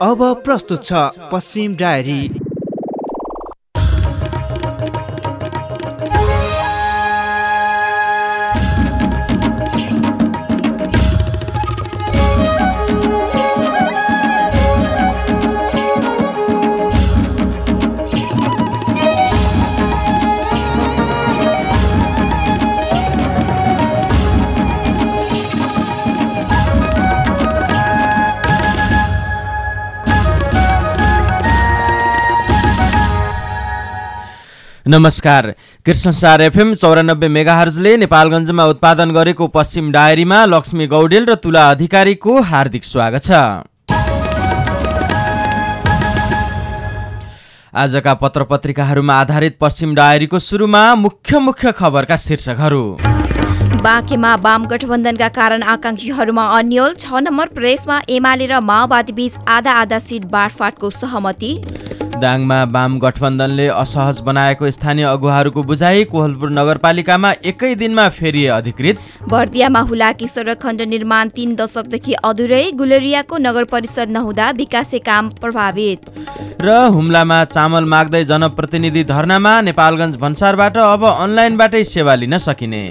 अब प्रस्तुत छ पश्चिम डायरी। नमस्कार। कृष्णसार एफएम 94 मेगाहर्जले नेपालगञ्जमा उत्पादन गरेको पश्चिम डायरीमा लक्ष्मी गौडेल र तुला अधिकारीको हार्दिक स्वागत छ। आजका पत्रपत्रिकाहरूमा आधारित पश्चिम डायरीको सुरुमा मुख्य खबरका शीर्षकहरू। बाँकेमा वाम गठबन्धनका कारण आकांक्षीहरूमा अन्यल, 6 नम्बर प्रदेशमा एमाले र माओवादी बीच आधा सिट बाँडफाँडको सहमति। दाङमा वाम गठबन्धनले असहज बनाएको स्थानीय अगुवाहरूको बुझाइ, कोहलपुर नगरपालिकामा एकै दिनमा फेरि अधिकृत। बर्दियामा हुलाकी सडक खण्ड निर्माण 3 दशकदेखि अधुरै, गुलेरियाको नगर परिषद नहुँदा विकासे काम प्रभावित। र हुम्लामा चामल माग्दै जनप्रतिनिधि धरनामा, नेपालगञ्ज भन्सारबाट अब अनलाइनबाटै सेवा लिन सकिने।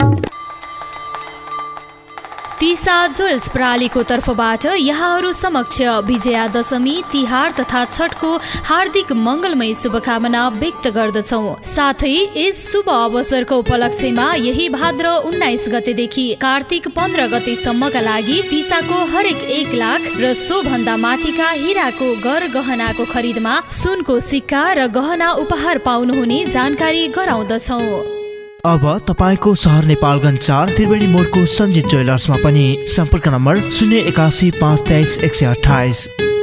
तिसा ज्वेल्स प्रणालीको तर्फबाट यहाँहरू समक्ष विजया दशमी, तिहार तथा छठको हार्दिक मङ्गलमय शुभकामना व्यक्त गर्दछौँ। साथै यस शुभ अवसरको उपलक्ष्यमा यही भाद्र 19 गतेदेखि कार्तिक 15 गतेसम्मका लागि तिसाको हरेक 1 लाख र सो भन्दा माथिका हिराको गहनाको खरिदमा सुनको सिक्का र गहना उपहार पाउनुहुने जानकारी गराउँदछौँ। अब तपाईको सहर नेपालगञ्ज 4 त्रिवेणी मोडको सञ्जित ज्वेलर्समा पनि सम्पर्क नम्बर 081 523 128।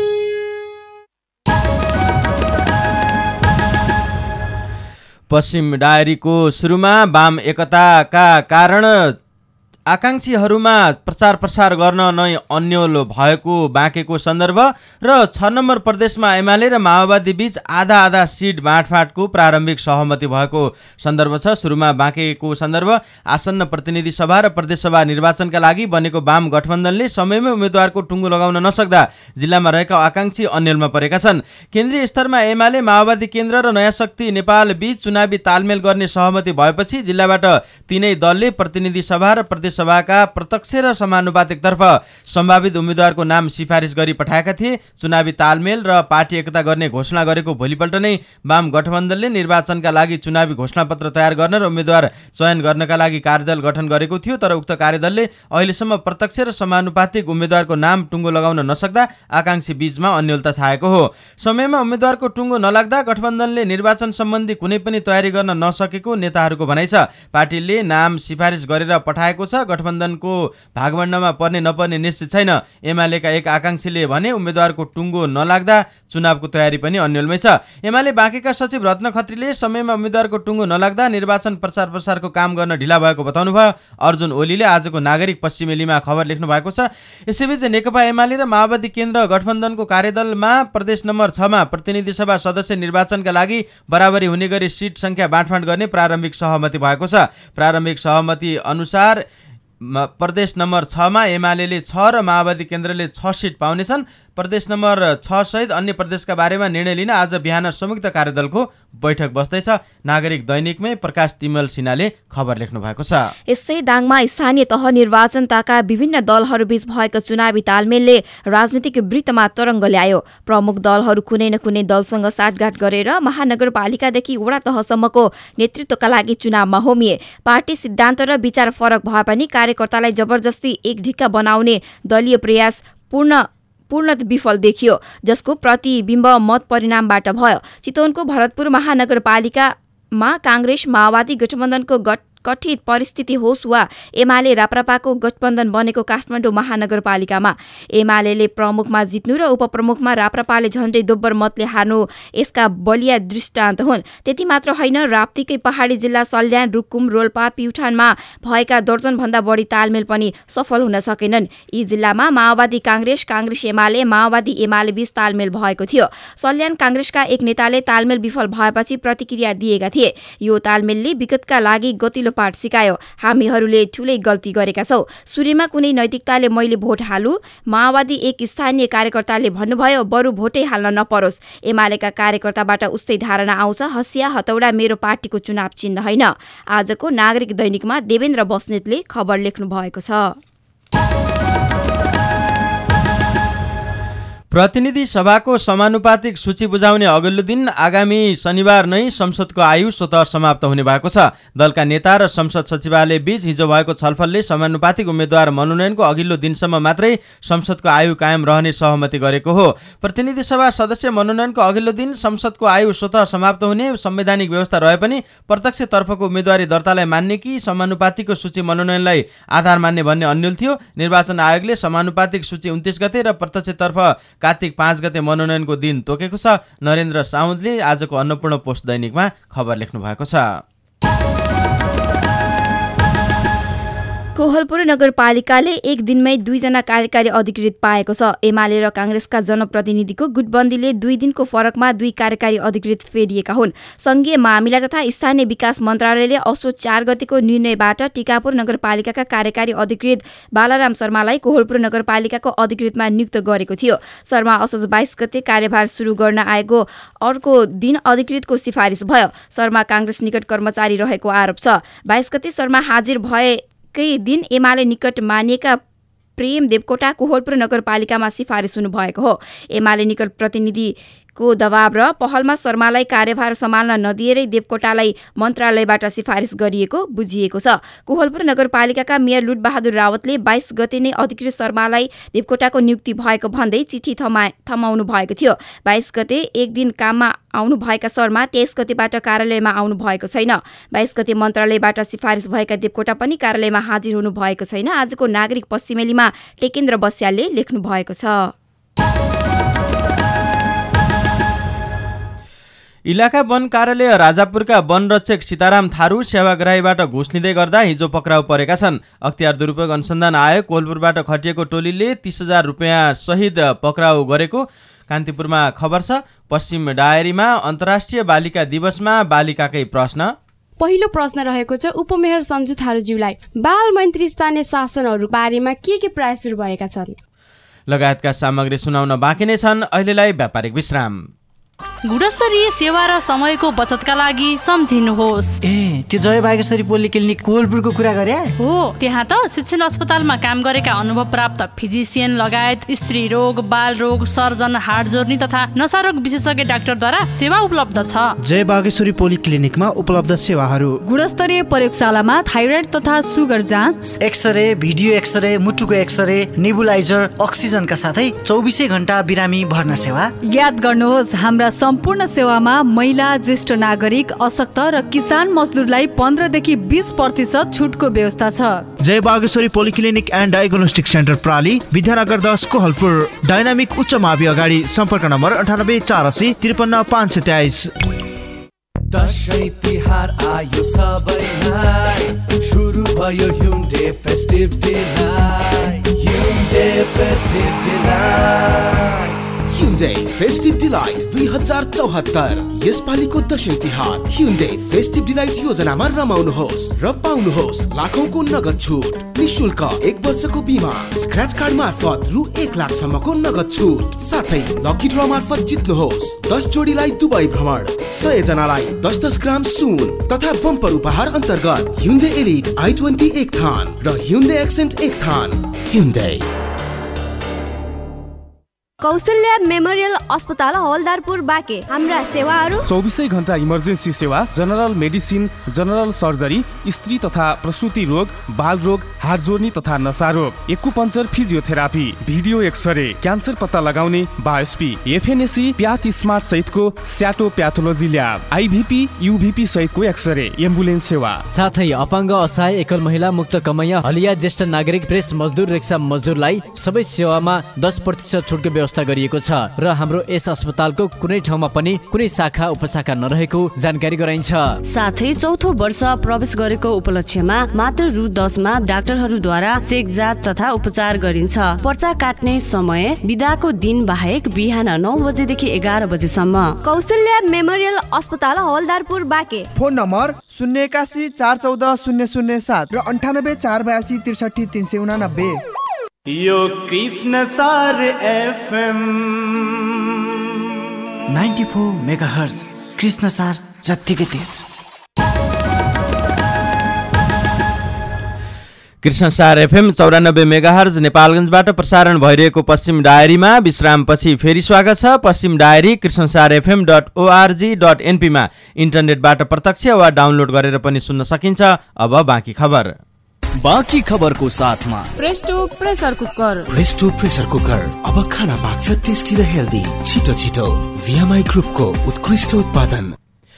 पश्चिम डायरीको सुरुमा वाम एकताका कारण आकांक्षीहरूमा प्रचार प्रसार गर्न नै अन्यल भएको बाँकेको सन्दर्भ र 6 नम्बर प्रदेशमा एमाले र माओवादी बीच आधा सिट बाँडफाँडको प्रारम्भिक सहमति भएको सन्दर्भ छ। सुरुमा बाँकेको सन्दर्भ। आसन्न प्रतिनिधि सभा र प्रदेशसभा निर्वाचनका लागि बनेको वाम गठबन्धनले समयमै उम्मेद्वारको टुङ्गो लगाउन नसक्दा जिल्लामा रहेका आकांक्षी अन्यलमा परेका छन्। केन्द्रीय स्तरमा एमाले, माओवादी केन्द्र र नयाँ शक्ति नेपाल बीच चुनावी तालमेल गर्ने सहमति भएपछि जिल्लाबाट तीनै दलले प्रतिनिधि सभा र प्रदेश सभाका प्रत्यक्ष र समानुपातिक तर्फ सम्भावित उम्मेद्वारको नाम सिफारिस गरी पठाएका थिए। चुनावी तालमेल र पार्टी एकता गर्ने घोषणा गरेको भोलिपल्ट नै वाम गठबन्धनले निर्वाचनका लागि चुनावी घोषणापत्र तयार गर्न र उम्मेद्वार चयन गर्नका लागि कार्यदल गठन गरेको थियो। तर उक्त कार्यदलले अहिलेसम्म प्रत्यक्ष र समानुपातिक उम्मेद्वारको नाम टुङ्गो लगाउन नसक्दा आकांक्षी बीचमा अन्यलता छाएको हो। समयमा उम्मेद्वारको टुङ्गो नलाग्दा गठबन्धनले निर्वाचन सम्बन्धी कुनै पनि तयारी गर्न नसकेको नेताहरूको भनाइ छ। पार्टीले नाम सिफारिस गरेर पठाएको छ। गठबन्धनको भागवण्डमा पर्ने नपर्ने निश्चित छैन। एमालेका एक आकांक्षीले भने उम्मेद्वारको टुङ्गो नलाग्दा चुनावको तयारी पनि अन्यलमै छ। एमाले बाँकेका सचिव रत्न खत्रीले समयमा उम्मेद्वारको टुङ्गो नलाग्दा निर्वाचन प्रचार प्रसारको काम गर्न ढिला भएको बताउनुभयो। अर्जुन ओलीले आजको नागरिक पश्चिमेलीमा खबर लेख्नु भएको छ। यसैबीच नेकपा एमाले र माओवादी केन्द्र गठबन्धनको कार्यदलमा प्रदेश नम्बर 6 मा प्रतिनिधि सभा सदस्य निर्वाचनका लागि बराबरी हुने गरी सिट संख्या बाँडफाँड गर्ने प्रारम्भिक सहमति भएको छ। प्रारम्भिक सहमति अनुसार प्रदेश नम्बर 6 मा एमाले 6 र माओवादी केन्द्रले 6 सिट पाउनेछन्। प्रदेश नम्बर 6 सहित अन्य प्रदेशका बारेमा निर्णय लिन आज बिहान संयुक्त कार्यदलको बैठक बस्दैछ। नागरिक दैनिकमै प्रकाश तिमल सिन्हाले खबर लेख्नु भएको छ। यसै दाङमा स्थानीय तह निर्वाचनताका विभिन्न दलहरूबीच भएको चुनावी तालमेलले राजनीतिक वृत्तमा तरङ्ग ल्यायो। प्रमुख दलहरू कुनै न कुनै दलसँग साटगाँठ गरेर महानगरपालिकादेखि वडा तहसम्मको नेतृत्वका लागि चुनावमा होमिए। पार्टी सिद्धान्त र विचार फरक भए पनि कार्यकर्तालाई जबरजस्ती एक ढिक्का बनाउने दलीय प्रयास पूर्ण विफल देखियो, जसको प्रतिबिम्ब मत परिणामबाट भयो। चितवनको भरतपुर महानगरपालिकामा काङ्ग्रेस माओवादी गठबन्धनको कठित परिस्थिति होस् वा एमाले राप्रपाको गठबन्धन बनेको काठमाडौँ महानगरपालिकामा एमाले प्रमुखमा जित्नु र उपप्रमुखमा राप्रपाले झण्डै दोब्बर मतले हार्नु यसका बलिया दृष्टान्त हुन्। त्यति मात्र होइन, राप्तीकै पहाडी जिल्ला सल्यान, रुकुम, रोल्पा, प्युठानमा भएका दर्जनभन्दा बढी तालमेल पनि सफल हुन सकेनन्। यी जिल्लामा माओवादी काङ्ग्रेस एमाले, माओवादी एमाले बीच तालमेल भएको थियो। सल्यान काङ्ग्रेसका एक नेताले तालमेल विफल भएपछि प्रतिक्रिया दिएका थिए। यो तालमेलले विगतका लागि गतिलो पाठ सिकायो। हामीहरूले ठुलै गल्ती गरेका छौँ। सुरुमा कुनै नैतिकताले मैले भोट हालु, माओवादी एक स्थानीय कार्यकर्ताले भन्नुभयो बरु भोटै हाल्न नपरोस्। एमालेका कार्यकर्ताबाट उस्तै धारणा आउँछ, हसिया हतौडा मेरो पार्टीको चुनाव चिन्ह होइन। आजको नागरिक दैनिकमा देवेन्द्र बस्नेतले खबर लेख्नु भएको छ। प्रतिनिधि सभाको समानुपातिक सूची बुझाउने अघिल्लो दिन आगामी शनिबार नै संसदको आयु स्वतः समाप्त हुने भएको छ। दलका नेता र संसद सचिवालय बीच हिजो भएको छलफलले समानुपातिक उम्मेद्वार मनोनयनको अघिल्लो दिनसम्म मात्रै संसदको आयु कायम रहने सहमति गरेको हो। प्रतिनिधि सभा सदस्य मनोनयनको अघिल्लो दिन संसदको आयु स्वतः समाप्त हुने संवैधानिक व्यवस्था रहे पनि प्रत्यक्षतर्फको उम्मेदवारी दर्तालाई मान्ने कि समानुपातिकको सूची मनोनयनलाई आधार मान्ने भन्ने अन्यल थियो। निर्वाचन आयोगले समानुपातिक सूची 29 गते र प्रत्यक्षतर्फ कार्तिक 5 गते मनोनयनको दिन तोकेको छ। नरेन्द्र साउदले आजको अन्नपूर्ण पोस्ट दैनिकमा खबर लेख्नु भएको छ। कोहलपुर नगरपालिकाले एक दिनमै 2 जना कार्यकारी अधिकृत पाएको छ। एमाले र कांग्रेसका जनप्रतिनिधिको गुटबन्दीले 2 दिनको फरकमा 2 कार्यकारी अधिकृत फेरिएका हुन्। संघीय मामिला तथा स्थानीय विकास मन्त्रालयले असोज 4 गतेको निर्णयबाट टिकापुर नगरपालिकाका कार्यकारी अधिकृत बालाराम शर्मालाई कोहलपुर नगरपालिकाको अधिकृतमा नियुक्त गरेको थियो। शर्मा असोज 22 गते कार्यभार सुरु गर्न आएको अर्को दिन अधिकृतको सिफारिस भयो। शर्मा कांग्रेस निकट कर्मचारी रहेको आरोप छ। 22 गते शर्मा हाजिर भए दिन एमाले निकट मानिएका प्रेम देवकोटा कोहलपुर नगरपालिकामा सिफारिस हुनुभएको हो। एमाले निकट प्रतिनिधिको दबाव र पहलमा शर्मालाई कार्यभार सम्हाल्न नदिएरै देवकोटालाई मन्त्रालयबाट सिफारिस गरिएको बुझिएको छ। कोहलपुर नगरपालिकाका मेयर लुटबहादुर रावतले 22 गते नै अधिकृत शर्मालाई देवकोटाको नियुक्ति भएको भन्दै चिठी थमाउनु भएको थियो। 22 गते एक दिन काममा आउनु भएका शर्मा 23 गतेबाट कार्यालयमा आउनु भएको छैन। 22 गते मन्त्रालयबाट सिफारिस भएका देवकोटा पनि कार्यालयमा हाजिर हुनु भएको छैन। आजको नागरिक पश्चिमेलीमा टेकेन्द्र बस्यालले लेख्नु भएको छ। इलाका वन कार्यालय राजापुरका वनरक्षक सीताराम थारू सेवाग्राहीबाट घुस लिँदै गर्दा हिजो पक्राउ परेका छन्। अख्तियार दुरुपयोग अनुसन्धान आयोग कोहलपुरबाट खटिएको टोलीले 30,000 रुपियाँ सहित पक्राउ गरेको कान्तिपुरमा खबर छ। पश्चिम डायरीमा अन्तर्राष्ट्रिय बालिका दिवसमा बालिकाकै प्रश्न। पहिलो प्रश्न रहेको छ उपमेयर सञ्जु थारूज्यूलाई बाल मन्त्री स्थानीय शासनहरू बारेमा के प्रयासहरू भएका छन् लगायतका सामग्री सुनाउन बाँकी नै छन्। अहिलेलाई व्यापारिक विश्राम। गुणस्तरीय सेवा र समयको बचतका लागि सम्झिनुहोस्। त्यो जय बागेश्वरी पोलिक्लिनिक कोहलपुरको कुरा गरे हो। त्यहाँ त शिक्षण अस्पतालमा काम गरेका अनुभव प्राप्त फिजिसियन लगायत स्त्री रोग, बाल रोग, सर्जन, हाड जोर्नी तथा नसारोग विशेषज्ञ डाक्टरद्वारा सेवा उपलब्ध छ। जय बागेश्वरी पोलिक्लिनिकमा उपलब्ध सेवाहरू गुणस्तरीय प्रयोगशालामा थाइरोइड तथा सुगर जाँच, एक्सरे, भिडियो एक्सरे, मुटुको एक्सरे, नेबुलाइजर, अक्सिजनका साथै 24 घण्टा बिरामी भर्ना सेवा। याद गर्नुहोस् हाम्रा सम्पूर्ण सेवामा महिला, ज्येष्ठ नागरिक, अशक्त र किसान मजदुरलाई 15 देखि 20% छुटको व्यवस्था छ। Jai Bageshwari polyclinic and diagnostic centre प्राली, विद्यानगर 10 कोहलपुर। डायनामिक उच्च मावि अगाडि। सम्पर्क नम्बर 98 480 53 523। दशैं तिहार आयो सबैलाई, सुरु भयो Hyundai Festive Delight। Hyundai Festive Delight। Hyundai Festive Delight 2074। यसपालिको Dashain Tihar Hyundai Festive Delight योजनामा रमाउनुहोस् र पाउनुहोस् लाखौंको नगद छुट, निशुल्क 1 वर्षको बिमा, स्क्रैच कार्ड मार्फत रु 1 लाख सम्मको नगद छुट, साथै लकी ड्र मार्फत जित्नुहोस् 10 जोडीलाई दुबई भ्रमण, 100 जनालाई 10-10 ग्राम सुन तथा बम्पर उपहार अन्तर्गत Hyundai Elite i20 एक थान र Hyundai Accent एक थान। Hyundai। कौशल्या मेमोरियल अस्पताल हवलदारपुर बाँके। हाम्रा सेवाहरू 24 घण्टा इमर्जेन्सी सेवा, जनरल मेडिसिन, जनरल सर्जरी, स्त्री तथा प्रसुति रोग, बाल रोग, हाड जोर्नी तथा नसा रोग, acupuncture, physiotherapy, video xray, cancer पत्ता लगाउने, बायोस्पी, एफएनएसी, प्याथ स्मार्ट सहितको स्याटो प्याथोलोजी ल्याब, आइभीपी, युभीपी सहितको एक्सरे, एम्बुलेन्स सेवा, साथै अपाङ्ग, असहाय, एकल महिला, मुक्त कमैया, हलिया, ज्येष्ठ नागरिक, प्रेस मजदुर, रिक्सा मजदुरलाई सबै सेवामा 10% छुटको व्यवस्था व्यवस्था गरिएको छ र हाम्रो यस अस्पतालको कुनै ठाउँमा पनि कुनै शाखा उपशाखा नरहेको जानकारी गराइन्छ। साथै चौथो वर्ष प्रवेश गरेको उपलक्ष्यमा मात्र रु 10 मा डाक्टरहरूद्वारा चेक जाँच तथा उपचार गरिन्छ। पर्चा काट्ने समय बिदाको दिन बाहेक बिहान 9 बजेदेखि 11 बजेसम्म। कौशल्या मेमोरियल अस्पताल हवलदारपुर बाँके। फोन नम्बर 081 414 007 र 98 482 63 389। यो कृष्ण सार FM 94 मेगाहर्ज कृष्ण सार जत्तिकै तेज। कृष्णसार FM 94 मेगाहर्ज नेपालगञ्जबाट प्रसारण भइरहेको पश्चिम डायरीमा विश्रामपछि फेरि स्वागत छ। पश्चिम डायरी krishnasarfm.org.np मा इन्टरनेटबाट प्रत्यक्ष वा डाउनलोड गरेर पनि सुन्न सकिन्छ। अब बाँकी खबर। बाँकी खबरको साथमा presto pressure cooker. Presto pressure cooker अब खाना पाक्छ टेस्टी र हेल्दी छिटो छिटो। VMI ग्रुपको उत्कृष्ट उत्पादन।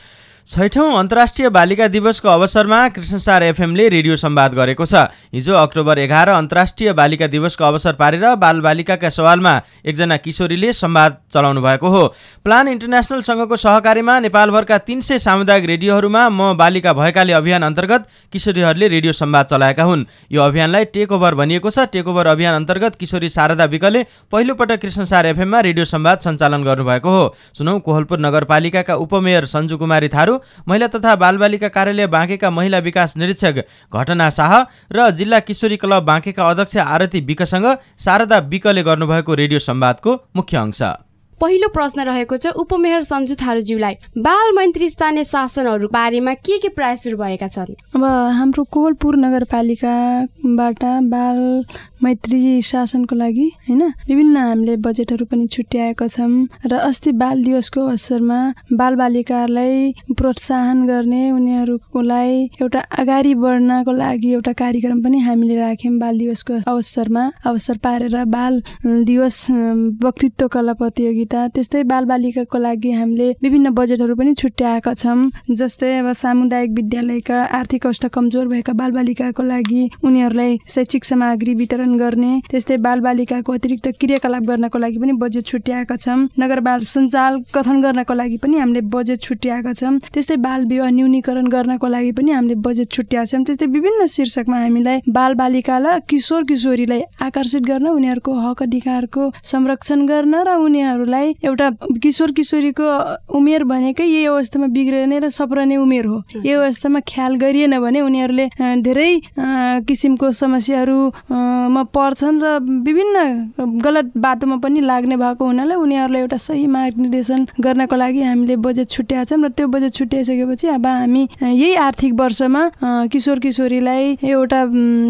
6औं अन्तर्राष्ट्रिय बालिका दिवसको अवसरमा कृष्णसार एफएमले रेडियो संवाद गरेको छ। हिजो अक्टोबर 11 अन्तर्राष्ट्रिय बालिका दिवसको अवसर पारेर बालबालिकाका सवालमा एकजना किशोरीले संवाद चलाउनु भएको हो। प्लान इन्टरनेसनल सँगको सहकारीमा नेपालभरका 300 सामुदायिक रेडियोहरूमा म बालिका भएकाले अभियान अन्तर्गत किशोरीहरूले रेडियो संवाद चलाएका हुन्। यो अभियानलाई टेक ओभर भनिएको छ। टेक ओभर अभियान अन्तर्गत किशोरी शारदा विकले पहिलोपटक कृष्णसार एफएममा रेडियो संवाद सञ्चालन गर्नुभएको हो। सुनौ कोहलपुर नगरपालिकाका उपमेयर सञ्जु कुमारी थारू, महिला तथा बालबालिका कार्यालय बाँकेका महिला विकास निरीक्षक घटना शाह र जिल्ला किशोरी क्लब बाँकेका अध्यक्ष आरती विकसँग शारदा विकले गर्नुभएको रेडियो संवादको मुख्य अंश। पहिलो प्रश्न रहेको छ उपमेयर सञ्जु थारूज्यूलाई बाल मैत्री स्थानीय शासनहरू बारेमा के प्रयास सुरु भएका छन्? अब हाम्रो कोहलपुर नगरपालिकाबाट बाल मैत्री शासनको लागि हैन विभिन्न हामीले बजेटहरू पनि छुट्याएका छौं र अस्ति बाल दिवसको अवसरमा बालबालिकालाई प्रोत्साहन गर्ने उनीहरूलाई एउटा अगाडि बढ्नको लागि एउटा कार्यक्रम पनि हामीले राख्यौं। बाल दिवसको अवसर पारेर बाल दिवस वक्तृत्व कला प्रतियोगिता त्यस्तै बालबालिकाको लागि हामीले विभिन्न बजेटहरू पनि छुट्याएका छौं। जस्तै अब सामुदायिक विद्यालयका आर्थिक अवस्था कमजोर भएका बालबालिकाको लागि उनीहरूलाई शैक्षिक सामग्री वितरण गर्ने, त्यस्तै बालबालिकाको अतिरिक्त क्रियाकलाप गर्नको लागि पनि बजेट छुट्याएका छौं। नगर बाल सञ्जाल गठन गर्नको लागि पनि हामीले बजेट छुट्याएका छौं। त्यस्तै बाल विवाह न्यूनीकरण गर्नको लागि पनि हामीले बजेट छुट्याएका छौं। त्यस्तै विभिन्न शीर्षकमा हामीलाई बालबालिकालाई किशोर किशोरीलाई आकर्षित गर्न, उनीहरूको हक अधिकारको संरक्षण गर्न र उनीहरूलाई एउटा किशोर किशोरीको उमेर भनेकै यही अवस्थामा बिग्रने र सप्रने उमेर हो। यो अवस्थामा ख्याल गरिएन भने उनीहरूले धेरै किसिमको समस्याहरूमा पर्छन् र विभिन्न गलत बाटोमा पनि लाग्ने भएको हुनाले उनीहरूलाई एउटा सही मार्गनिर्देशन गर्नको लागि हामीले बजेट छुट्याएछौँ र त्यो बजेट छुट्याइसकेपछि अब हामी यही आर्थिक वर्षमा किशोर किशोरीलाई एउटा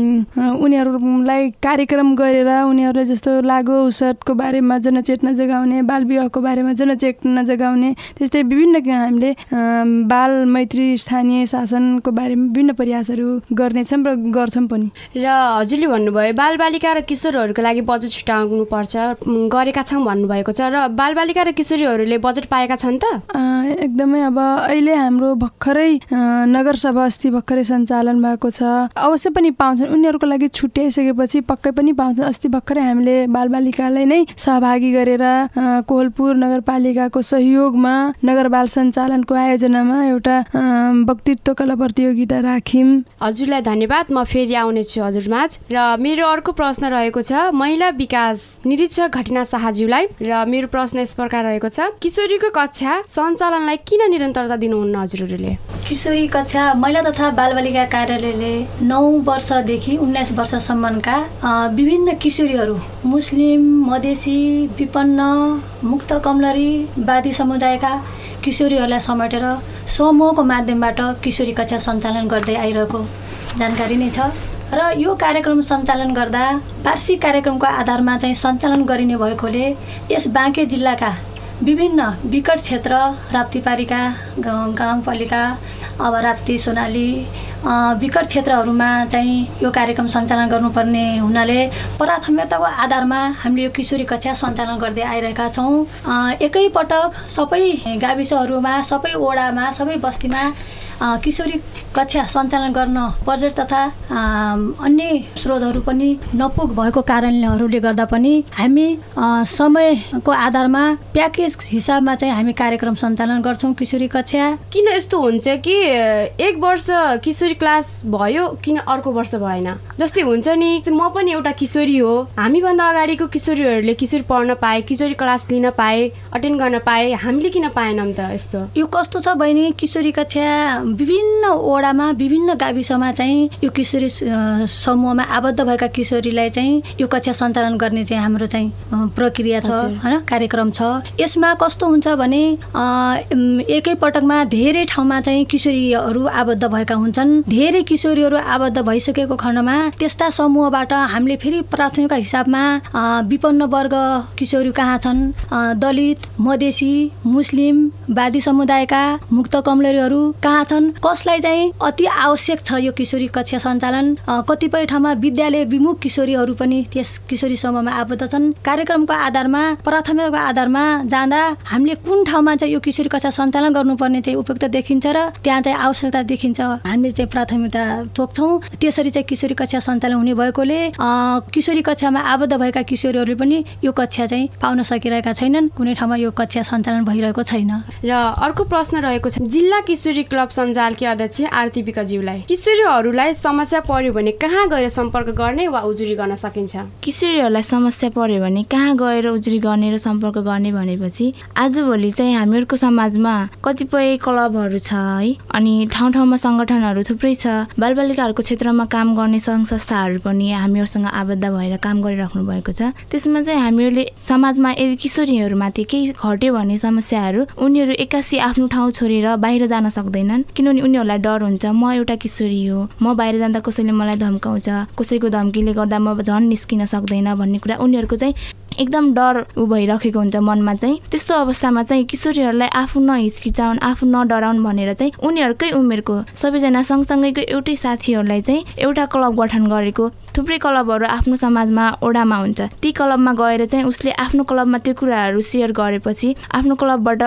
उनीहरूलाई कार्यक्रम गरेर उनीहरूले जस्तो लागु औषधको बारेमा जनचेतना जगाउने, बाल विवाहको बारेमा जनचेतना जगाउने, त्यस्तै विभिन्न हामीले बाल मैत्री स्थानीय शासनको बारेमा विभिन्न प्रयासहरू गर्नेछौँ र गर्छौँ पनि। र हजुरले भन्नुभयो बालबालिका र किशोरहरूको लागि बजेट छुट्याउनु पर्छ गरेका छौँ भन्नुभएको छ र बालबालिका र किशोरीहरूले बजेट पाएका छन् त? एकदमै अब अहिले हाम्रो भर्खरै नगरसभा अस्ति भर्खरै सञ्चालन भएको छ। अवश्य पनि पाउँछन् उनीहरूको लागि छुट्याइसकेपछि पक्कै पनि पाउँछन्। अस्ति भर्खरै हामीले बालबालिकालाई नै सहभागी गरेर कोहलपुर नगरपालिकाको सहयोगमा नगर बाल सञ्चालनको आयोजनामा एउटा वक्तृत्व कला प्रतियोगिता राख्यौँ। हजुरलाई धन्यवाद। म फेरि आउने छु हजुरमाझ। र मेरो अर्को प्रश्न रहेको छ महिला विकास निरीक्षक घटना शाहज्यूलाई र मेरो प्रश्न यस प्रकार रहेको छ किशोरीको कक्षा सञ्चालनलाई किन निरन्तरता दिनुहुन्न हजुरहरूले? किशोरी कक्षा महिला तथा बालबालिका कार्यालयले 9 वर्षदेखि 19 वर्षसम्मका विभिन्न किशोरीहरू मुस्लिम, मधेसी, विपन्न, मुक्त कमलरी वादी समुदायका किशोरीहरूलाई समेटेर समूहको माध्यमबाट किशोरी कक्षा सञ्चालन गर्दै आइरहेको जानकारी नै छ र यो कार्यक्रम सञ्चालन गर्दा वार्षिक कार्यक्रमको आधारमा चाहिँ सञ्चालन गरिने भएकोले यस बाँके जिल्लाका विभिन्न विकट क्षेत्र राप्तीपारिका गाउँपालिका अब राप्ती, सोनाली, विकट क्षेत्रहरूमा चाहिँ यो कार्यक्रम सञ्चालन गर्नुपर्ने हुनाले प्राथमिकताको आधारमा हामीले यो किशोरी कक्षा सञ्चालन गर्दै आइरहेका छौँ। एकैपटक सबै गाविसहरूमा, सबै वडामा, सबै बस्तीमा किशोरी कक्षा सञ्चालन गर्न बजेट तथा अन्य स्रोतहरू पनि नपुग भएको कारणहरूले गर्दा पनि हामी समयको आधारमा प्याकेज हिसाबमा चाहिँ हामी कार्यक्रम सञ्चालन गर्छौँ किशोरी कक्षा। किन यस्तो हुन्छ कि एक वर्ष किशोरी क्लास भयो किन अर्को वर्ष भएन? जस्तै हुन्छ नि, म पनि एउटा किशोरी हो, हामीभन्दा अगाडिको किशोरीहरूले किशोरी पढ्न पाए, किशोरी क्लास लिन पाए, अटेन्ड गर्न पाए, हामीले किन पाएनौँ त? यस्तो यो कस्तो छ बहिनी, किशोरी कक्षा विभिन्न वडामा, विभिन्न गाविसमा चाहिँ यो किशोरी समूहमा आबद्ध भएका किशोरीलाई चाहिँ यो कक्षा सञ्चालन गर्ने चाहिँ हाम्रो चाहिँ प्रक्रिया छ हैन, कार्यक्रम छ। यसमा कस्तो हुन्छ भने एकै पटकमा धेरै ठाउँमा चाहिँ किशोरीहरू आबद्ध भएका हुन्छन्। धेरै किशोरीहरू आबद्ध भइसकेको खण्डमा त्यस्ता समूहबाट हामीले फेरि प्राथमिक हिसाबमा विपन्न वर्ग किशोरी कहाँ छन्, दलित, मधेसी, मुस्लिम, वादी समुदायका, मुक्त कमलरीहरू कहाँ छन्, कसलाई चाहिँ अति आवश्यक छ यो किशोरी कक्षा सञ्चालन। कतिपय ठाउँमा विद्यालय विमुख किशोरीहरू पनि त्यस किशोरी समूहमा आबद्ध छन्। कार्यक्रमको आधारमा, प्राथमिकताको आधारमा जाँदा हामीले कुन ठाउँमा चाहिँ यो किशोरी कक्षा सञ्चालन गर्नुपर्ने चाहिँ उपयुक्त देखिन्छ र त्यहाँ चाहिँ आवश्यकता देखिन्छ, हामीले चाहिँ प्राथमिकता तोक्छौँ। त्यसरी चाहिँ किशोरी कक्षा सञ्चालन हुने भएकोले किशोरी कक्षामा आबद्ध भएका किशोरीहरूले पनि यो कक्षा चाहिँ पाउन सकिरहेका छैनन्। कुनै ठाउँमा यो कक्षा सञ्चालन भइरहेको छैन। र अर्को प्रश्न रहेको छ जिल्ला किशोरी क्लब सञ्जालकी अध्यक्ष आरती विकज्यूलाई, किशोरीहरूलाई समस्या पर्यो भने कहाँ गएर सम्पर्क गर्ने वा उजुरी गर्न सकिन्छ? किशोरीहरूलाई समस्या पर्यो भने कहाँ गएर उजुरी गर्ने र सम्पर्क गर्ने भनेपछि आजभोलि चाहिँ हामीहरूको समाजमा कतिपय क्लबहरू छ है, अनि ठाउँ ठाउँमा सङ्गठनहरू थुप्रै छ। बालबालिकाहरूको क्षेत्रमा काम गर्ने सङ्घ संस्थाहरू पनि हामीहरूसँग आबद्ध भएर काम गरिराख्नु भएको छ। त्यसमा चाहिँ हामीहरूले समाजमा यदि किशोरीहरूमाथि केही घट्यो भने समस्याहरू, उनीहरू एक्कासी आफ्नो ठाउँ छोडेर बाहिर जान सक्दैनन्, किनभने उनीहरूलाई डर हुन्छ म एउटा किशोरी हो, म बाहिर जाँदा कसैले मलाई धम्काउँछ, कसैको धम्कीले गर्दा म झन् निस्किन सक्दैन भन्ने कुरा उनीहरूको चाहिँ एकदम डर भइरहेको हुन्छ मनमा चाहिँ। त्यस्तो अवस्थामा चाहिँ किशोरीहरूलाई आफू नहिचकिचाउन्, आफू नडराउन् भनेर चाहिँ उनीहरूकै उमेरको सबैजना सँगसँगैको एउटै साथीहरूलाई चाहिँ एउटा क्लब गठन गरेको। थुप्रै क्लबहरू आफ्नो समाजमा, ओडामा हुन्छ। ती क्लबमा गएर चाहिँ उसले आफ्नो क्लबमा त्यो कुराहरू सेयर गरेपछि आफ्नो क्लबबाट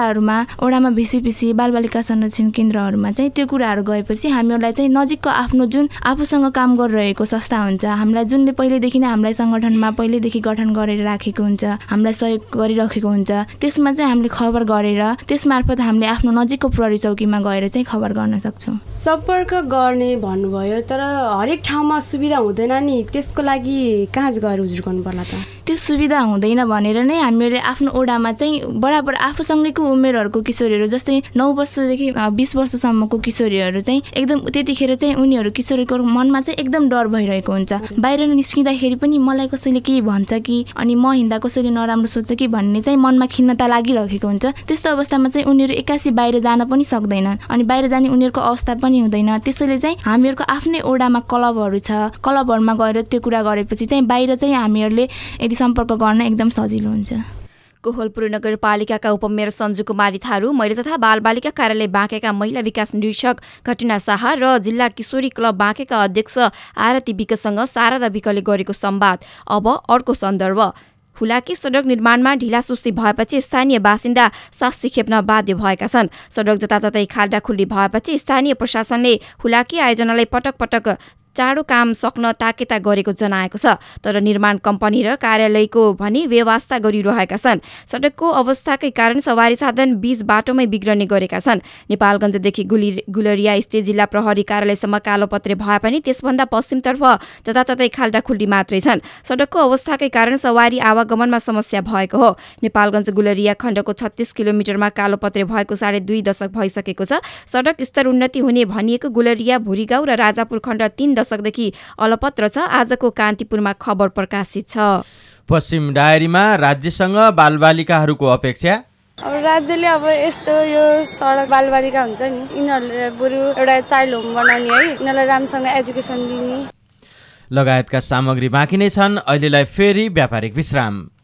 ओडामा भिसीपिसी बालबालिका संरक्षण केन्द्रहरूमा चाहिँ त्यो कुराहरू गएपछि हामीहरूलाई चाहिँ नजिकको आफ्नो जुन आफूसँग काम गरिरहेको संस्था हुन्छ, हामीलाई जुनले पहिलेदेखि नै हामीलाई सङ्गठनमा पहिलेदेखि गठन गरेर राखेको हुन्छ, हामीलाई सहयोग गरिराखेको हुन्छ, त्यसमा चाहिँ हामीले खबर गरेर त्यसमार्फत हामीले आफ्नो नजिकको प्रहरी चौकीमा गएर चाहिँ खबर गर्न सक्छौँ। सम्पर्क गर्ने भन्नुभयो, तर हरेक ठाउँमा सुविधा हुँदैन नि, त्यसको लागि कहाँ गएर उजुर गर्नु पर्ला त? त्यो सुविधा हुँदैन भनेर नै हामीले आफ्नो ओडामा चाहिँ बराबर आफूसँगैको उमेरहरूको किशोरीहरू, जस्तै 9 वर्षदेखि 20 वर्षसम्मको किशोरीहरू चाहिँ एकदम त्यतिखेर चाहिँ उनीहरू किशोरीको मनमा चाहिँ एकदम डर भइरहेको हुन्छ। बाहिर निस्किँदाखेरि पनि मलाई कसैले के भन्छ कि, अनि म हिँड्दा कसैले नराम्रो सोच्छ कि भन्ने चाहिँ मनमा खिन्नता लागिरहेको हुन्छ। त्यस्तो अवस्थामा चाहिँ उनीहरू एक्कासी बाहिर जान पनि सक्दैनन्, अनि बाहिर जाने उनीहरूको अवस्था पनि हुँदैन। त्यसैले चाहिँ हामीहरूको आफ्नै ओडामा क्लबहरू छ, क्लबहरूमा गएर त्यो कुरा गरेपछि चाहिँ बाहिर चाहिँ हामीहरूले यदि सम्पर्क गर्न एकदम सजिलो हुन्छ। कोहलपुर नगरपालिकाका उपमेयर सञ्जु कुमारी थारू, महिला तथा बालबालिका कार्यालय बाँकेका महिला विकास निरीक्षक घटना शाह र जिल्ला किशोरी क्लब बाँकेका अध्यक्ष आरती विकसँग शारदा विकले गरेको संवाद। अब अर्को सन्दर्भ। हुलाकी सडक निर्माणमा ढिलासुस्ती भएपछि स्थानीय बासिन्दा शास्ति खेप्न बाध्य भएका छन्। सडक जताततै खाल्डाखुल्डी भएपछि स्थानीय प्रशासनले हुलाकी आयोजनालाई पटक पटक चाँडो काम सक्न ताकेता गरेको जनाएको छ, तर निर्माण कम्पनी र कार्यालयको भनी व्यवस्था गरिरहेका छन्। सडकको अवस्थाकै कारण सवारी साधन बीच बाटोमै बिग्रने गरेका छन्। नेपालगञ्जदेखि गुलरिया स्थित जिल्ला प्रहरी कार्यालयसम्म कालोपत्रे भए पनि त्यसभन्दा पश्चिमतर्फ जताततै खाल्डाखुल्डी मात्रै छन्। सडकको अवस्थाकै कारण सवारी आवागमनमा समस्या भएको हो। नेपालगञ्ज गुलरिया खण्डको 36 किलोमिटरमा कालोपत्रे भएको 2.5 दशक भइसकेको छ। सडक स्तर उन्नति हुने भनिएको गुलरिया, भुरीगाउँ र राजापुर खण्ड 3 दशकदेखि अलपत्र छ। आजको कान्तिपुरमा खबर प्रकाशित छ। पश्चिम डायरीमा राज्यसँग बालबालिकाहरूको अपेक्षा। अब राज्यले अब यस्तो यो सडक बालबालिका हुन्छ नि, यिनीहरूले बरु एउटा चाइल्ड होम बनाउने है, यिनीहरूलाई राम्रोसँग एजुकेसन दिने लगायतका सामग्री बाँकी नै छन्। अहिलेलाई फेरि व्यापारिक विश्राम।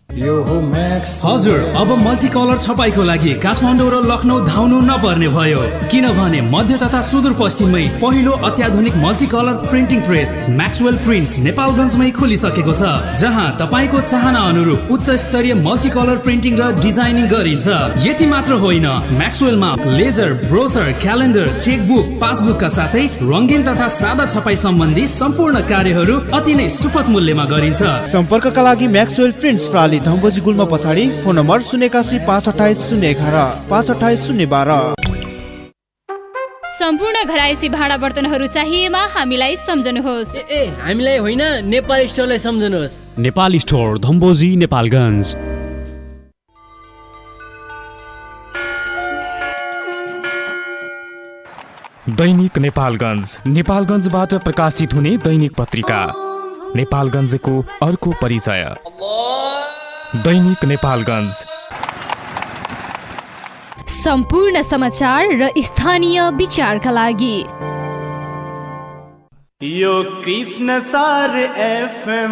हजुर, अब मल्टी कलर छपाईको लागि काठमाडौँ र लखनऊ धाउनु नपर्ने भयो, किनभने मध्य तथा सुदूरपश्चिममै पहिलो अत्याधुनिक multi colour printing press Maxwell prints नेपालगञ्जमै खुलिसकेको छ, जहाँ तपाईँको चाहना अनुरूप उच्च स्तरीय मल्टी कलर प्रिन्टिङ र डिजाइनिङ गरिन्छ। यति मात्र होइन, म्याक्सवेलमा लेजर, ब्रोसर, क्यालेन्डर, चेकबुक, पासबुकका साथै रङ्गीन तथा सादा छपाई सम्बन्धी सम्पूर्ण कार्यहरू अति नै सुपथ मूल्यमा गरिन्छ। सम्पर्कका लागि म्याक्सवेल प्रिन्ट्स प्राली धम्बोजी गुल्म पछाडि, फोन नम्बर 81 528 011 528 012। सम्पूर्ण घरायसी भाँडा बर्तनहरू चाहिएमा हामीलाई सम्झनुहोस्। हामीलाई होइन, नेपाल स्टोरलाई सम्झनुहोस्। नेपाल स्टोर धम्बोजी नेपालगञ्ज। दैनिक नेपालगञ्ज, नेपालगञ्जबाट प्रकाशित हुने दैनिक पत्रिका नेपालगञ्जको अर्को परिचय। दैनिक नेपालगञ्ज, सम्पूर्ण समाचार र स्थानीय विचारका लागि। यो कृष्ण सार FM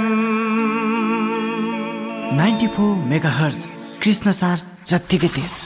94 मेगाहर्ज कृष्ण सार जत्तिकै तेज।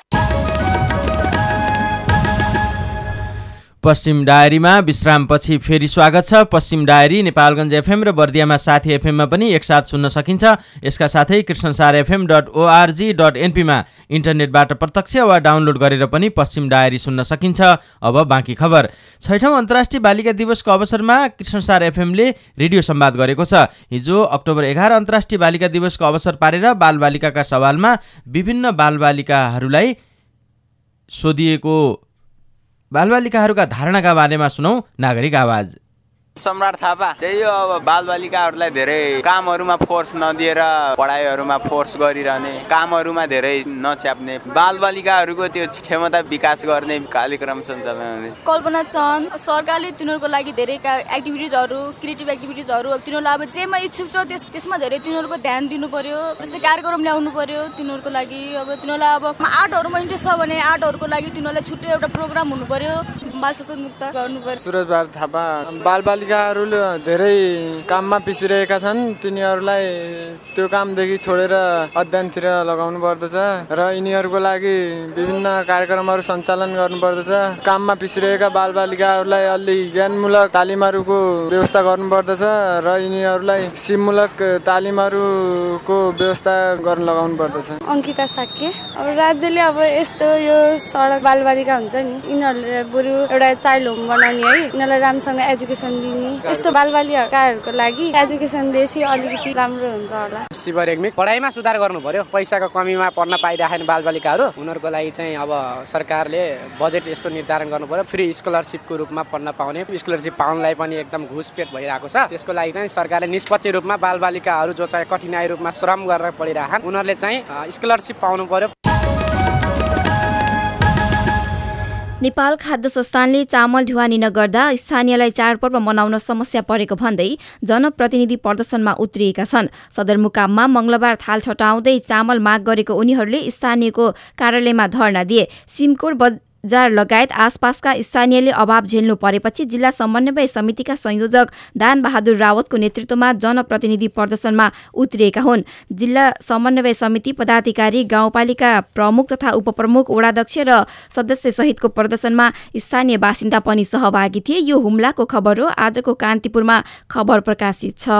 पश्चिम डायरीमा विश्रामपछि फेरि स्वागत छ। पश्चिम डायरी नेपालगञ्ज FM र बर्दियामा साथी FM मा पनि एकसाथ सुन्न सकिन्छ। यसका साथै krishnasarfm.org.np मा इन्टरनेटबाट प्रत्यक्ष वा डाउनलोड गरेर पनि पश्चिम डायरी सुन्न सकिन्छ। अब बाँकी खबर। 6औं अन्तर्राष्ट्रिय बालिका दिवसको अवसरमा कृष्णसार एफएमले रेडियो संवाद गरेको छ। हिजो अक्टोबर 11 अन्तर्राष्ट्रिय बालिका दिवसको अवसर पारेर बालबालिकाका सवालमा विभिन्न बालबालिकाहरूलाई सोधिएको बालबालिकाहरूका धारणाका बारेमा सुनौ नागरिक आवाज। सम्राट थापा त्यही हो, अब बालबालिकाहरूलाई धेरै कामहरूमा फोर्स नदिएर पढाइहरूमा फोर्स गरिरहने, कामहरूमा धेरै नच्याप्ने, बालबालिकाहरूको त्यो क्षमता विकास गर्ने कार्यक्रम सञ्चालन गर्ने। कल्पना छन् सरकारले तिनीहरूको लागि धेरै एक्टिभिटिजहरू, क्रिएटिभ एक्टिभिटिजहरू, अब तिनीहरूलाई अब जेमा इच्छुक छ त्यसमा धेरै तिनीहरूको ध्यान दिनु पर्यो। जस्तै कार्यक्रम ल्याउनु पर्यो तिनीहरूको लागि। अब तिनीहरूलाई अब आर्टहरूमा इन्ट्रेस्ट छ भने आर्टहरूको लागि तिनीहरूलाई छुट्टै एउटा प्रोग्राम हुनु पर्यो, बाल शोषण मुक्त गर्नु पर्यो। सुरज बहादुर थापा बालबालिकाहरू धेरै काममा पिसिरहेका छन्, तिनीहरूलाई त्यो कामदेखि छोडेर अध्ययनतिर लगाउनु पर्दछ र यिनीहरूको लागि विभिन्न कार्यक्रमहरू सञ्चालन गर्नुपर्दछ। काममा पिसिरहेका बालबालिकाहरूलाई अलि ज्ञानमूलक तालिमहरूको व्यवस्था गर्नुपर्दछ र यिनीहरूलाई सिपमूलक तालिमहरूको व्यवस्था गर्न लगाउनु पर्दछ। अंकिता साक्य। अब राज्यले अब यस्तो यो सडक बालबालिका हुन्छ नि, यिनीहरूले बरु एउटा चाइल्ड होम बनाउने है, यिनीहरूलाई राम्रोसँग एजुकेसन दिने, यस्तो बालबालिकाहरूको लागि एजुकेसन दिएपछि अलिकति राम्रो हुन्छ होला। शिव रेग्मी पढाइमा सुधार गर्नु पर्यो, पैसाको कमीमा पढ्न पाइरहेन बालबालिकाहरू, उनीहरूको लागि चाहिँ अब सरकारले बजेट यस्तो निर्धारण गर्नु पर्यो, फ्री स्कलरसिपको रूपमा पढ्न पाउने, स्कलरसिप पाउनलाई पनि एकदम घुसपेट भइरहेको छ। त्यसको लागि चाहिँ सरकारले निष्पक्ष रूपमा बालबालिकाहरू जो चाहिँ कठिनाइ रूपमा श्रम गरेर पढिरहेछन् उनीहरूले चाहिँ स्कलरसिप पाउनु पर्यो। नेपाल खाद्य संस्थानले चामल ढुवानी नगर्दा स्थानीयलाई चाडपर्व मनाउन समस्या परेको भन्दै जनप्रतिनिधि प्रदर्शनमा उत्रिएका छन्। सदरमुकाममा मंगलबार थाल छटाउँदै चामल माग गरेको उनीहरूले स्थानीयको कार्यालयमा धरना दिए। सिमकोट बजार लगायत आसपासका स्थानीयले अभाव झेल्नु परेपछि जिल्ला समन्वय समितिका संयोजक दान बहादुर रावतको नेतृत्वमा जनप्रतिनिधि प्रदर्शनमा उत्रिएका हुन्। जिल्ला समन्वय समिति पदाधिकारी, गाउँपालिका प्रमुख तथा उपप्रमुख, वडाध्यक्ष र सदस्य सहितको प्रदर्शनमा स्थानीय बासिन्दा पनि सहभागी थिए। यो हुम्लाको खबर हो। आजको कान्तिपुरमा खबर प्रकाशित छ।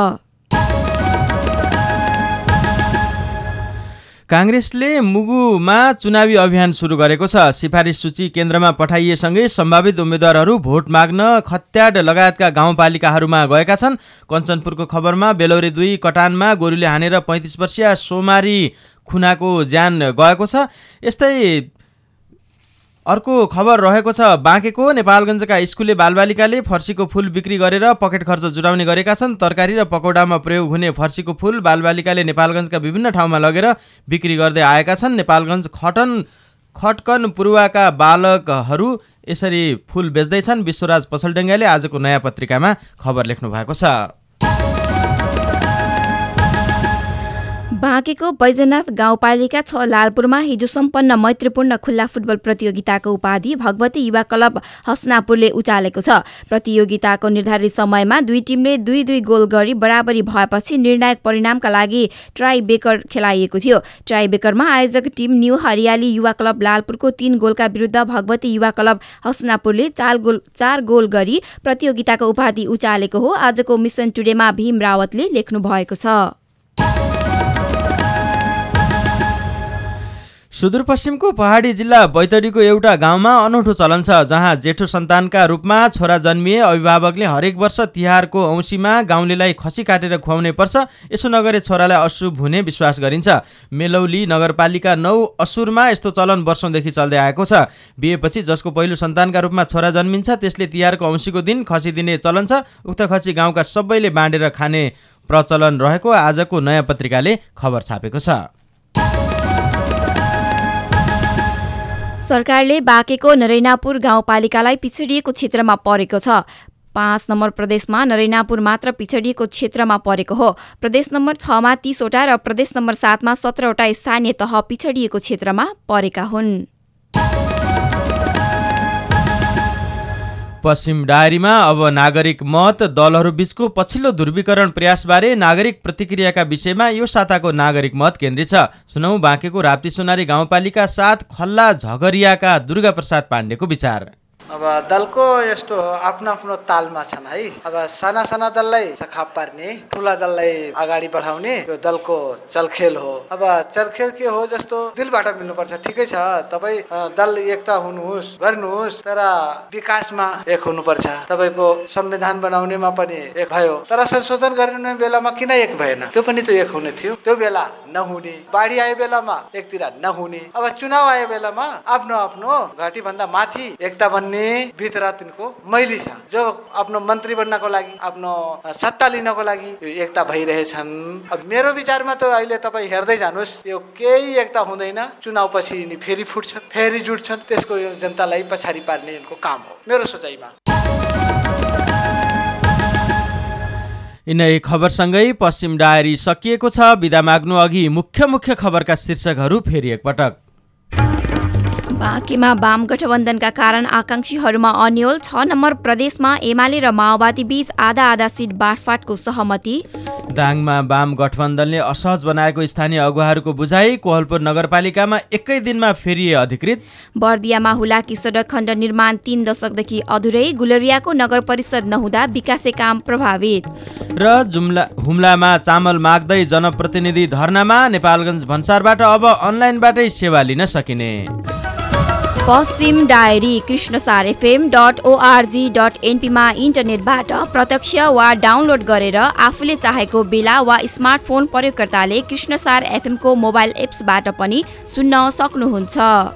कांग्रेसले मुगुमा चुनावी अभियान सुरु गरेको छ। सिफारिस सूची केन्द्रमा पठाइएसँगै सम्भावित उम्मेद्वारहरू भोट माग्न खत्याड लगायतका गाउँपालिकाहरूमा गएका छन्। कञ्चनपुरको खबरमा बेलौरी 2 कटानमा गोरुले हानेर 35 वर्षीय सोमारी खुनाको ज्यान गएको छ। यस्तै अर्को खबर रहेको छ। बाँकेको नेपालगञ्जका स्कुले बालबालिकाले फर्सीको फूल बिक्री गरेर पकेट खर्च जुटाउने गरेका छन्। तरकारी र पकौडामा प्रयोग हुने फर्सीको फूल बालबालिकाले नेपालगञ्जका विभिन्न ठाउँमा लगेर बिक्री गर्दै आएका छन्। नेपालगञ्ज खटकन पुरुवाका बालकहरू यसरी फूल बेच्दैछन्। विश्वराज पसलडेङ्गाले आजको नयाँ पत्रिकामा खबर लेख्नु भएको छ। बाँकेको बैजनाथ गाउँपालिका 6 लालपुरमा हिजो सम्पन्न मैत्रीपूर्ण खुल्ला फुटबल प्रतियोगिताको उपाधि भगवती युवा क्लब हसनापुरले उचालेको छ। प्रतियोगिताको निर्धारित समयमा दुई टिमले 2-2 गोल गरी बराबरी भएपछि निर्णायक परिणामका लागि ट्राई बेकर खेलाइएको थियो। ट्राई बेकरमा आयोजक टिम न्यू हरियाली युवा क्लब लालपुरको 3 गोलका विरुद्ध भगवती युवा क्लब हसनापुरले 4 गोल गरी प्रतियोगिताको उपाधि उचालेको हो। आजको मिसन टुडेमा भीम रावतले लेख्नु भएको छ। सुदूरपश्चिमको पहाडी जिल्ला बैतडीको एउटा गाउँमा अनौठो चलन छ, जहाँ जेठो सन्तानका रूपमा छोरा जन्मिए अभिभावकले हरेक वर्ष तिहारको औँसीमा गाउँलेलाई खसी काटेर खुवाउने पर्छ। यसो नगरे छोरालाई अशुभ हुने विश्वास गरिन्छ। मेलौली नगरपालिका 9 असुरमा यस्तो चलन वर्षौंदेखि चल्दै आएको छ। बिहेपछि जसको पहिलो सन्तानका रूपमा छोरा जन्मिन्छ त्यसले तिहारको औँसीको दिन खसी दिने चलन छ। उक्त खसी गाउँका सबैले बाँडेर खाने प्रचलन रहेको आजको नयाँ पत्रिकाले खबर छापेको छ। सरकारले बाँकेको नरैनापुर गाउँपालिकालाई पिछडिएको क्षेत्रमा परेको छ। 5 नम्बर प्रदेशमा नरैनापुर मात्र पिछडिएको क्षेत्रमा परेको हो। प्रदेश नम्बर 6 मा 30 वटा र प्रदेश नम्बर 7 मा 17 वटा स्थानीय तह पिछडिएको क्षेत्रमा परेका हुन्। पश्चिम डायरीमा अब नागरिक मत दलहरू बीचको पछिल्लो ध्रुवीकरण प्रयासबारे नागरिक प्रतिक्रियाका विषयमा यो साताको नागरिक मत केन्द्रित छ। सुनौ बाँकेको राप्ती सोनारी गाउँपालिका 7 खल्ला झगरियाका दुर्गा प्रसाद पाण्डेको विचार। अब दलको यस्तो आफ्नो आफ्नो तालमा छन् है। अब साना साना दललाई सखाप पार्ने, ठुला दललाई अगाडि बढाउने यो दलको चलखेल हो। अब चलखेल के हो जस्तो दिलबाट मिल्नुपर्छ। ठिकै छ, तपाईँ दल एकता हुनुहोस् गर्नुहोस्, तर विकासमा एक हुनुपर्छ। तपाईँको संविधान बनाउनेमा पनि एक भयो, तर संशोधन गर्ने बेलामा किन एक भएन? त्यो पनि त एक हुने थियो। त्यो बेला नहुने, बाढी आए बेलामा एकतिर नहुने, अब चुनाव आए बेलामा आफ्नो आफ्नो घाँटीभन्दा माथि एकता बन्ने भित्र तिनको मैली छ। जो आफ्नो मन्त्री बन्नको लागि, आफ्नो सत्ता लिनको लागि यो एकता भइरहेछन्। अब मेरो विचारमा त अहिले तपाईँ हेर्दै जानुहोस्, यो केही एकता हुँदैन। चुनाव पछि यिनी फेरि फुट्छन्, फेरि जुट्छन्। त्यसको यो जनतालाई पछाडि पार्ने यिनको काम हो मेरो सोचाइमा। यिनै खबरसँगै पश्चिम डायरी सकिएको छ। बिदा माग्नु अघि मुख्य खबरका शीर्षकहरू फेरि एकपटक। बाँकेमा वाम गठबन्धनका कारण आकांक्षीहरूमा अन्यल। 6 नम्बर प्रदेशमा एमाले र माओवादी बीच आधा सिट बाँडफाँडको सहमति। दाङमा वाम गठबन्धनले असहज बनाएको स्थानीय अगुवाहरूको बुझाइ। कोहलपुर नगरपालिकामा एकै दिनमा फेरिए अधिकृत। बर्दियामा हुलाकी सडक खण्ड निर्माण 3 दशकदेखि अधुरै। गुलरियाको नगर परिषद नहुँदा विकासे काम प्रभावित। र हुम्लामा चामल माग्दै जनप्रतिनिधि धरनामा। नेपालगञ्ज भन्सारबाट अब अनलाइनबाटै सेवा लिन सकिने। पश्चिम डायरी कृष्णसारfm.org.np मा इन्टरनेटबाट प्रत्यक्ष वा डाउनलोड गरेर आफूले चाहेको बेला वा स्मार्टफोन प्रयोगकर्ताले कृष्णसार एफएम को मोबाइल एप्सबाट पनि सुन्न सक्नुहुन्छ।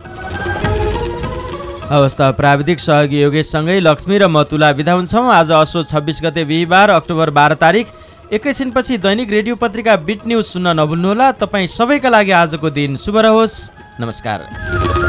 अवस्था प्राविधिक सहयोगी योगेशसँगै लक्ष्मी र मतुला बिदा हुन्छौँ। आज असोज 26 गते बिहिबार अक्टोबर 12 तारिक। एकैछिनपछि दैनिक रेडियो पत्रिका बिट न्युज सुन्न नभुल्नुहोला। तपाईँ सबैका लागि आजको दिन शुभ रहोस्। नमस्कार।